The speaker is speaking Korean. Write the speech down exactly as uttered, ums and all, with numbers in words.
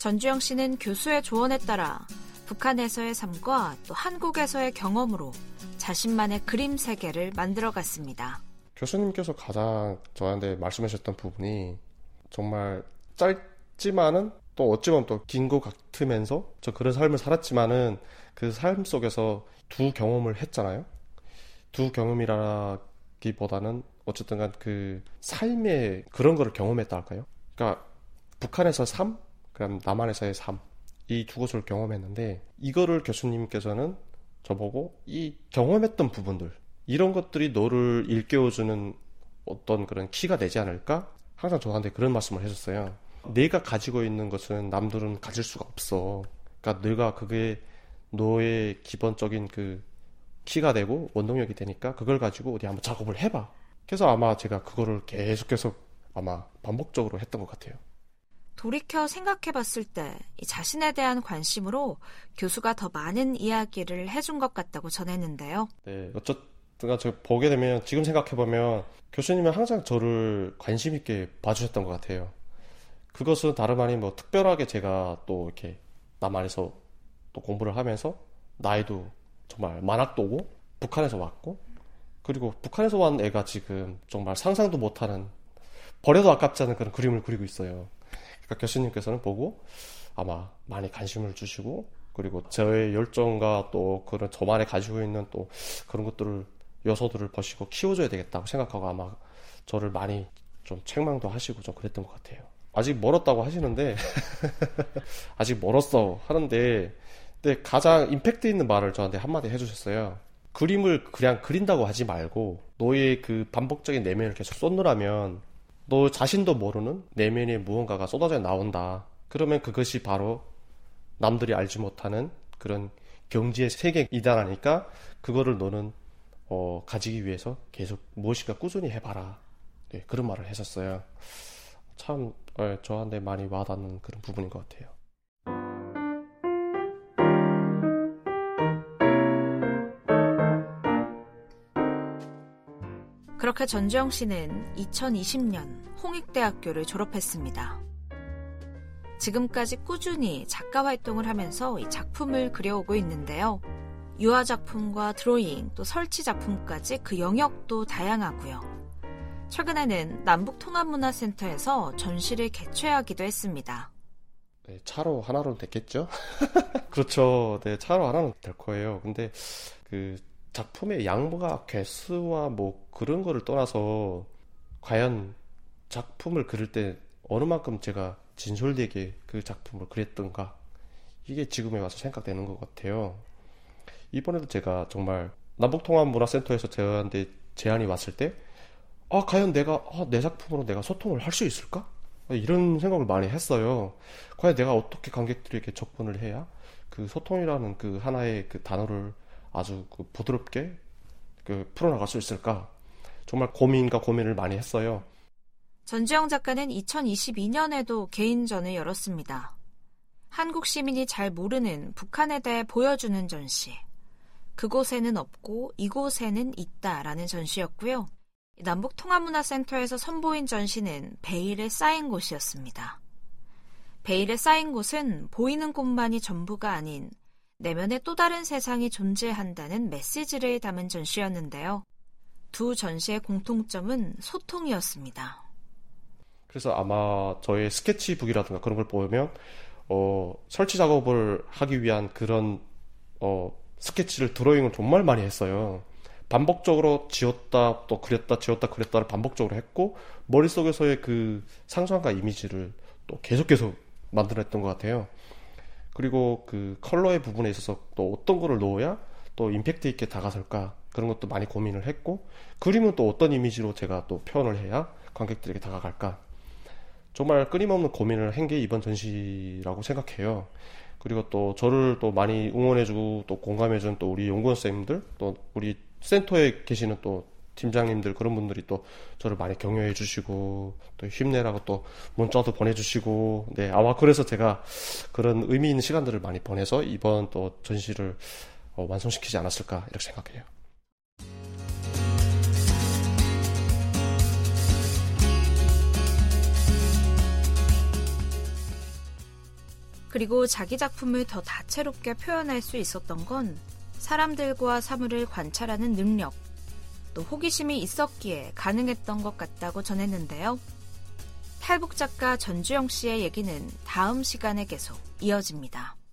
전주영 씨는 교수의 조언에 따라 북한에서의 삶과 또 한국에서의 경험으로 자신만의 그림 세계를 만들어갔습니다. 교수님께서 가장 저한테 말씀하셨던 부분이 정말 짧지만은 또 어찌 보면 또 긴 것 같으면서 저 그런 삶을 살았지만은 그 삶 속에서 두 경험을 했잖아요. 두 경험이라기보다는 어쨌든 간 그 삶의 그런 거를 경험했다 할까요? 그러니까 북한에서 삶, 그다음 남한에서의 삶, 이 두 것을 경험했는데 이거를 교수님께서는 저보고 이 경험했던 부분들 이런 것들이 너를 일깨워주는 어떤 그런 키가 되지 않을까? 항상 저한테 그런 말씀을 해줬어요. 내가 가지고 있는 것은 남들은 가질 수가 없어. 그러니까 내가 그게 너의 기본적인 그 키가 되고 원동력이 되니까 그걸 가지고 어디 한번 작업을 해봐. 그래서 아마 제가 그거를 계속해서 아마 반복적으로 했던 것 같아요. 돌이켜 생각해봤을 때 이 자신에 대한 관심으로 교수가 더 많은 이야기를 해준 것 같다고 전했는데요. 네, 어쨌든 제가 보게 되면 지금 생각해보면 교수님은 항상 저를 관심 있게 봐주셨던 것 같아요. 그것은 다름 아닌 뭐 특별하게 제가 또 이렇게 남한에서 또 공부를 하면서 나이도 정말 만학도고 북한에서 왔고 그리고 북한에서 온 애가 지금 정말 상상도 못하는 버려도 아깝지 않은 그런 그림을 그리고 있어요. 그러니까 교수님께서는 보고 아마 많이 관심을 주시고 그리고 저의 열정과 또 그런 저만의 가지고 있는 또 그런 것들을 요소들을 보시고 키워줘야 되겠다고 생각하고 아마 저를 많이 좀 책망도 하시고 좀 그랬던 것 같아요. 아직 멀었다고 하시는데 아직 멀었어 하는데 근데 가장 임팩트 있는 말을 저한테 한마디 해주셨어요. 그림을 그냥 그린다고 하지 말고 너의 그 반복적인 내면을 계속 쏟느라면 너 자신도 모르는 내면에 무언가가 쏟아져 나온다. 그러면 그것이 바로 남들이 알지 못하는 그런 경지의 세계이다라니까 그거를 너는 어, 가지기 위해서 계속 무엇인가 꾸준히 해봐라. 네, 그런 말을 했었어요. 참 네, 저한테 많이 와닿는 그런 부분인 것 같아요. 그렇게 전주영 씨는 이천이십 년 홍익대학교를 졸업했습니다. 지금까지 꾸준히 작가 활동을 하면서 이 작품을 그려오고 있는데요. 유화 작품과 드로잉, 또 설치 작품까지 그 영역도 다양하고요. 최근에는 남북통합문화센터에서 전시를 개최하기도 했습니다. 네, 차로 하나로 됐겠죠? 그렇죠. 네, 차로 하나는 될 거예요. 근데 그 작품의 양과 개수와 뭐 그런 거를 떠나서 과연 작품을 그릴 때 어느 만큼 제가 진솔되게 그 작품을 그렸던가 이게 지금에 와서 생각되는 것 같아요. 이번에도 제가 정말 남북통합문화센터에서 저한테 제안이 왔을 때 아, 과연 내가 아, 내 작품으로 내가 소통을 할 수 있을까? 이런 생각을 많이 했어요. 과연 내가 어떻게 관객들에게 접근을 해야 그 소통이라는 그 하나의 그 단어를 아주 그 부드럽게 그 풀어나갈 수 있을까? 정말 고민과 고민을 많이 했어요. 전주영 작가는 이천이십이 년에도 개인전을 열었습니다. 한국 시민이 잘 모르는 북한에 대해 보여주는 전시. 그곳에는 없고 이곳에는 있다라는 전시였고요. 남북통합문화센터에서 선보인 전시는 베일에 쌓인 곳이었습니다. 베일에 쌓인 곳은 보이는 곳만이 전부가 아닌 내면의 또 다른 세상이 존재한다는 메시지를 담은 전시였는데요. 두 전시의 공통점은 소통이었습니다. 그래서 아마 저의 스케치북이라든가 그런 걸 보면 어, 설치 작업을 하기 위한 그런 어, 스케치를 드로잉을 정말 많이 했어요. 반복적으로 지웠다 또 그렸다 지웠다 그렸다를 반복적으로 했고 머릿속에서의 그 상상과 이미지를 또 계속 계속 만들어냈던 것 같아요. 그리고 그 컬러의 부분에 있어서 또 어떤 거를 넣어야 또 임팩트 있게 다가설까 그런 것도 많이 고민을 했고 그림은 또 어떤 이미지로 제가 또 표현을 해야 관객들에게 다가갈까 정말 끊임없는 고민을 한 게 이번 전시라고 생각해요. 그리고 또 저를 또 많이 응원해주고 또 공감해준 또 우리 연구원 쌤들 또 우리 센터에 계시는 또 팀장님들 그런 분들이 또 저를 많이 격려해 주시고 또 힘내라고 또 문자도 보내주시고 네 아마 그래서 제가 그런 의미 있는 시간들을 많이 보내서 이번 또 전시를 어, 완성시키지 않았을까 이렇게 생각해요. 그리고 자기 작품을 더 다채롭게 표현할 수 있었던 건 사람들과 사물을 관찰하는 능력, 또 호기심이 있었기에 가능했던 것 같다고 전했는데요. 탈북 작가 전주영 씨의 얘기는 다음 시간에 계속 이어집니다.